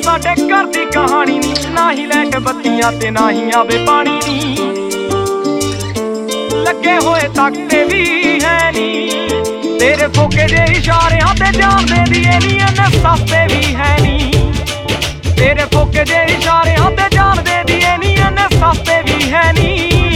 ਸਾਡੇ ਘਰ ਦੀ ਕਹਾਣੀ ਨੀ, ਨਾ ਹੀ ਲਾਈਟ ਬੱਤੀਆਂ ਤੇ ਨਾ ਹੀ ਆਵੇ ਪਾਣੀ ਨੀ। ਲੱਗੇ ਹੋਏ ਤਖਤੇ ਵੀ ਹੈ ਨੀ, ਤੇਰੇ ਫੋਕੇ ਦੇ ਇਸ਼ਾਰਿਆਂ ਤੇ ਜਾਨ ਦੇ ਦੀਏ ਨੀ, ਇੰਨੇ ਸਸਤੇ ਵੀ ਹੈ ਨੀ। ਤੇਰੇ ਫੋਕੇ ਦੇ ਇਸ਼ਾਰਿਆਂ ਤੇ ਜਾਨ ਦੇ ਦੀਏ ਨੀ, ਇੰਨੇ ਸਸਤੇ ਵੀ ਹੈ ਨੀ।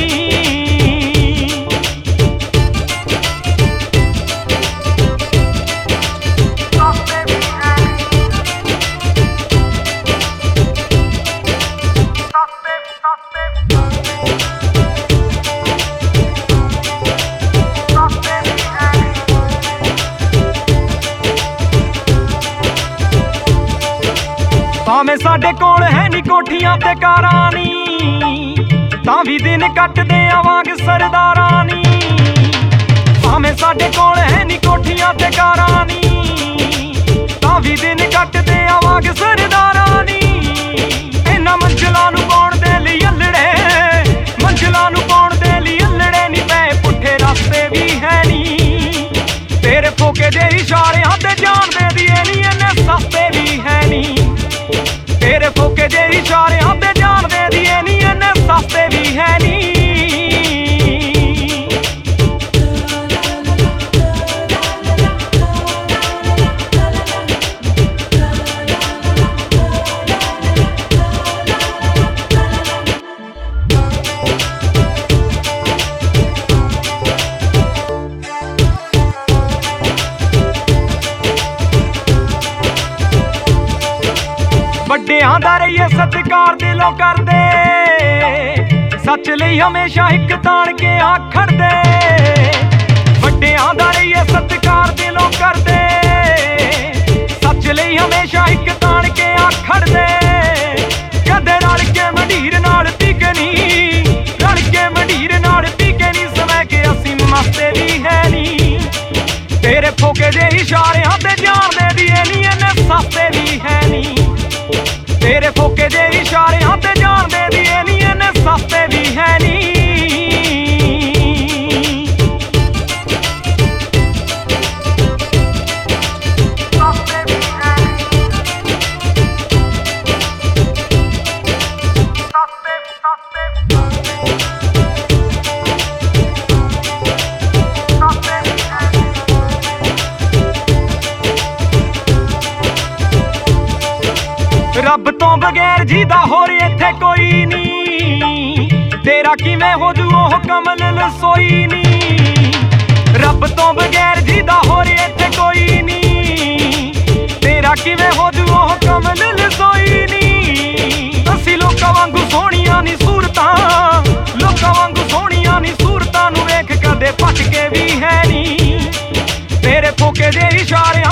ਭਾਵੇਂ ਸਾਡੇ ਕੋਲ ਹੈ ਨੀ ਕੋਠੀਆਂ ਤੇ ਕਾਰਾਂ ਨੀ, ਤਾਂ ਵੀ ਦਿਨ ਕੱਟਦੇ ਆਵਾਂਗੇ ਸਰਦਾਰਾਂ ਨੀ। ਭਾਵੇਂ ਸਾਡੇ ਕੋਲ ਹੈ ਨੀ ਕੋਠੀਆਂ ਤੇ ਕਾਰਾਂ ਨੀ, ਤਾਂ ਵੀ ਦਿਨ ਕੱਟਦੇ ਆਵਾਂਗੇ ਸਰਦਾਰਾਂ ਨੀ। ਇਹਨਾਂ ਮੰਜ਼ਿਲਾਂ ਨੂੰ ਪਾਉਣ ਦੇ ਲਈ ਅੱਲੜੇ, ਮੰਜ਼ਿਲਾਂ ਨੂੰ ਪਾਉਣ ਦੇ ਲਈ ਅੱਲੜੇ ਨੀ ਪਏ, ਪੁੱਠੇ ਰਸਤੇ ਵੀ ਹੈ ਨੀ। ਤੇਰੇ ਫੋਕੇ ਦੇ ਇਸ਼ਾਰਿਆਂ ਤੇ ਜਾਨ ਦੇ ਦੀਏ ਨੀ, ਇੰਨੇ ਸਸਤੇ ਵੀ ਹੈ ਨੀ। ਤੇਰੇ ਫੋਕੇ ਦੇ ਇਸ਼ਾਰਿਆਂ ਤੇ ਜਾਨ ਦੇ ਦੀਏ ਨੀ, ਇੰਨੇ ਸਸਤੇ ਵੀ ਹੈ ਨੀ। ਵੱਡਿਆਂ ਦਾ ਰਹੀਏ ਸਤਿਕਾਰ ਦਿਲੋਂ ਕਰਦੇ, ਸੱਚ ਲਈ ਹਮੇਸ਼ਾ ਇੱਕ ਤਾਣ ਕੇ ਆਖੜਦੇ। ਵੱਡਿਆਂ ਦਾ ਰਹੀਏ ਸਤਿਕਾਰ ਦਿਲੋਂ ਕਰਦੇ, ਸੱਚ ਲਈ ਹਮੇਸ਼ਾ ਇੱਕ ਤਾਣ ਕੇ ਆਖੜਦੇ। ਕਦੇ ਰਲ ਕੇ ਮੰਡੀਰ ਨਾਲ ਪੀਕੇ ਨੀ, ਰਲ ਕੇ ਮੰਡੀਰ ਨਾਲ ਪੀਕੇ ਨੀ, ਸਮੇਂ ਕੇ ਅਸੀਂ ਮਸਤੇ ਵੀ ਹੈ ਨੀ। ਤੇਰੇ ਫੋਕੇ ਦੇ ਇਸ਼ਾਰਿਆਂ ਤੇ ਜਾਨ ਦੇ ਦੀਏ ਨੀ, ਇੰਨੇ ਸਸਤੇ ਵੀ ਹੈ ਨੀ। ਤੇਰੇ ਫੋਕੇ ਦੇ ਇਸ਼ਾਰਿਆਂ ਤੇ ਜਾਨ ਦੇ ਦੀਏ ਨੀ, ਇੰਨੇ ਸਸਤੇ ਵੀ ਹੈ ਨੀ। ਰੱਬ ਤੋਂ ਬਗੈਰ ਜੀਦਾ ਹੋਰ ਇੱਥੇ ਕੋਈ ਨੀ, ਤੇਰਾ ਕਿਵੇਂ ਹੋ ਜੂ ਉਹ ਕਮਲ ਰਸੋਈ ਨੀ। ਰੱਬ ਤੋਂ ਬਗੈਰ ਜੀਦਾ ਹੋਰ ਇੱਥੇ ਕੋਈ ਨੀ, ਤੇਰਾ ਕਿਵੇਂ ਹੋ ਜੂ ਉਹ ਕਮਲ ਰਸੋਈ ਨੀ। ਅਸੀਂ ਲੋਕਾਂ ਵਾਂਗੂ ਸੋਹਣੀਆਂ ਨੀ ਸੂਰਤਾਂ, ਲੋਕਾਂ ਵਾਂਗੂ ਸੋਹਣੀਆਂ ਨੀ ਸੂਰਤਾਂ ਨੂੰ ਵੇਖ ਕਦੇ ਪਟਕੇ ਵੀ ਹੈ ਨੀ। ਤੇਰੇ ਫੋਕੇ ਦੇ ਇਸ਼ਾਰੇ